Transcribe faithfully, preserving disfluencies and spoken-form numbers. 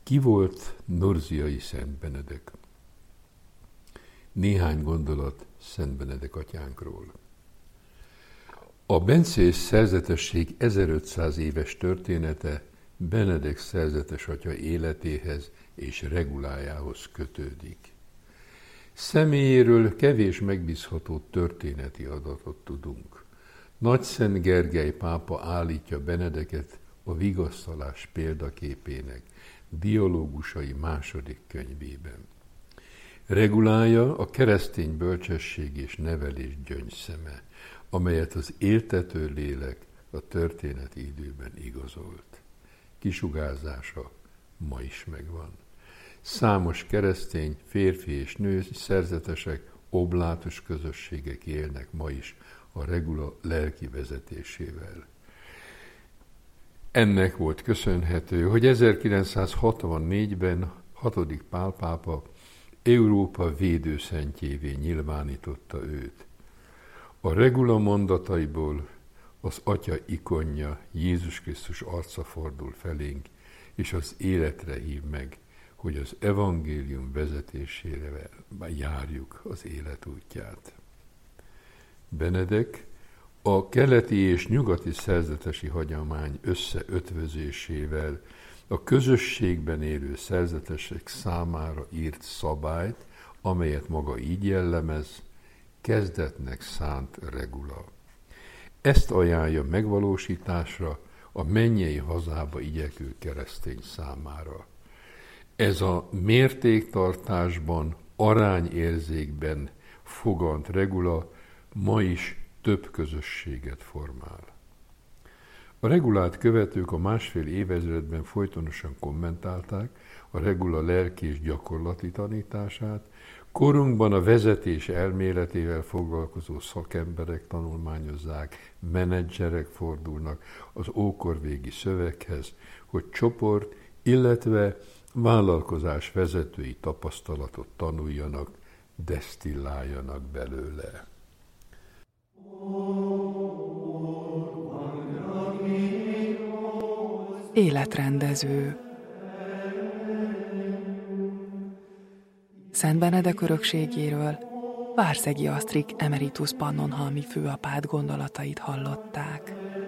Ki volt Norziai Szent Benedek? Néhány gondolat Szent Benedek atyánkról. A bencés szerzetesség ezerötszáz éves története Benedek szerzetes atya életéhez és regulájához kötődik. Személyéről kevés megbízható történeti adatot tudunk. Nagyszent Gergely pápa állítja Benedeket a vigasztalás példaképének Dialógusai második könyvében. Regulája a keresztény bölcsesség és nevelés gyöngyszeme, amelyet az éltető lélek a történeti időben igazolt. Kisugárzása ma is megvan. Számos keresztény, férfi és nő szerzetesek, oblátos közösségek élnek ma is a regula lelki vezetésével. Ennek volt köszönhető, hogy ezerkilencszázhatvannégyben hatodik Pál pápa Európa védőszentjévé nyilvánította őt. A regula mondataiból az Atya ikonja, Jézus Krisztus arca fordul felénk, és az életre hív meg, hogy az evangélium vezetésére járjuk az élet útját. Benedek a keleti és nyugati szerzetesi hagyomány összeötvözésével a közösségben élő szerzetesek számára írt szabályt, amelyet maga így jellemez, kezdetnek szánt regula. Ezt ajánlja megvalósításra a mennyei hazába igyekvő keresztény számára. Ez a mértéktartásban, arányérzékben fogant regula ma is több közösséget formál. A regulát követők a másfél évezredben folytonosan kommentálták a regula lelki és gyakorlati tanítását, korunkban a vezetés elméletével foglalkozó szakemberek tanulmányozzák, menedzserek fordulnak az ókorvégi szöveghez, hogy csoport, illetve vállalkozás vezetői tapasztalatot tanuljanak, desztilláljanak belőle. Életrendező. Szent Benedek örökségéről Várszegi Asztrik emeritus pannonhalmi főapát gondolatait hallották.